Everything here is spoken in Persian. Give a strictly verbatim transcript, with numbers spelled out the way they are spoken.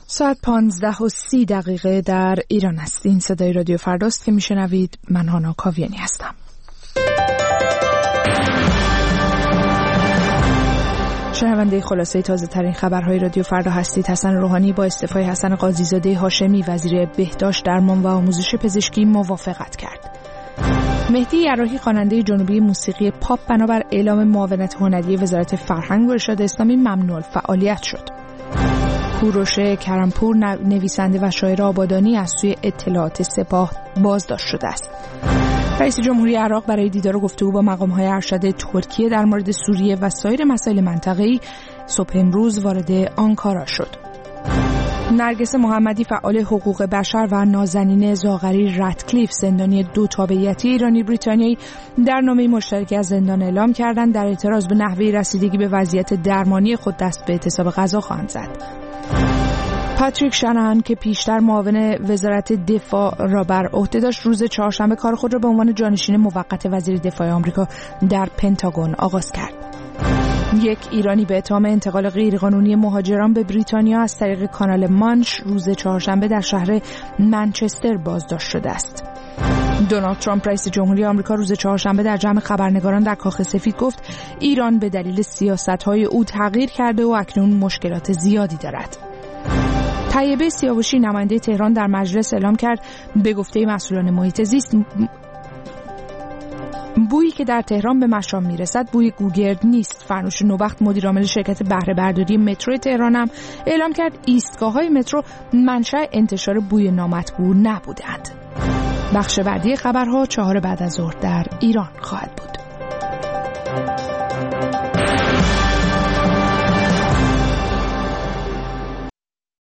ساعت پانزده و سی دقیقه در ایران است. این صدای رادیو فرداست که میشنوید. من هانا کاویانی هستم. شنونده خلاصه تازه ترین خبرهای رادیو فردا هستید. حسن روحانی با استعفای حسن قاضی‌زاده هاشمی وزیر بهداشت، درمان و آموزش پزشکی موافقت کرد. مهدی یراحی خواننده جنوبی موسیقی پاپ بنابر اعلام معاونت هنری وزارت فرهنگ و ارشاد اسلامی ممنوع الفعالیت شد. کوروش کرمپور نویسنده و شاعر آبادانی از سوی اطلاعات سپاه بازداشت شده است. رئیس جمهوری عراق برای دیدار و گفتگو با مقام‌های ارشد ترکیه در مورد سوریه و سایر مسائل منطقه‌ای صبح امروز وارد آنکارا شد. نرگس محمدی فعال حقوق بشر و نازنین زاغری رتکلیف زندانی دو تابعیتی ایرانی بریتانیایی در نامه مشترکی از زندان اعلام کردند در اعتراض به نحوه رسیدگی به وضعیت درمانی خود دست به اعتصاب غذا خواهند زد. پاتریک شانهان که پیشتر معاون وزارت دفاع را بر عهده داشت روز چهارشنبه کار خود را به عنوان جانشین موقت وزیر دفاع آمریکا در پنتاگون آغاز کرد. یک ایرانی به اتهام انتقال غیرقانونی مهاجران به بریتانیا از طریق کانال مانش روز چهارشنبه در شهر منچستر بازداشت شده است. دونالد ترامپ رئیس جمهوری آمریکا روز چهارشنبه در جمع خبرنگاران در کاخ سفید گفت ایران به دلیل سیاست‌های او تغییر کرده و اکنون مشکلات زیادی دارد. طیبه سیاوشی نماینده تهران در مجلس اعلام کرد به گفته مسئولان محیط زیست بویی که در تهران به مشام میرسد بوی گوگرد نیست. فرنوش نوبخت مدیر عامل شرکت بهره برداری مترو تهران هم اعلام کرد ایستگاه‌های مترو منشأ انتشار بوی نامطبوع نبودند. بخش بعدی خبرها چهار بعد از ظهر در ایران خواهد بود.